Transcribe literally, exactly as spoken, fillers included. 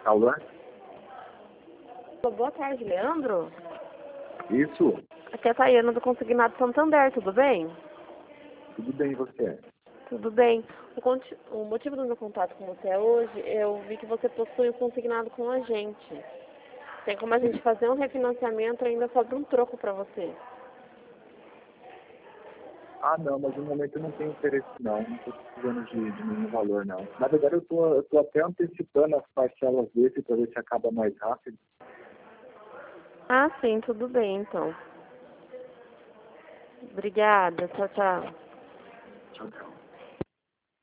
Alô? Boa tarde, Leandro. Isso? Aqui é a Tayana do Consignado Santander, tudo bem? Tudo bem, e você? Tudo bem. O, conti- o motivo do meu contato com você hoje, eu vi que você possui um consignado com a gente. Tem como a gente fazer um refinanciamento e ainda sobra um troco para você. Ah, não, mas no momento eu não tenho interesse não, não estou precisando de, de nenhum valor não. Na verdade eu tô, eu tô até antecipando as parcelas desse para ver se acaba mais rápido. Ah, sim, tudo bem, então. Obrigada, tchau, tchau. Tchau, tchau.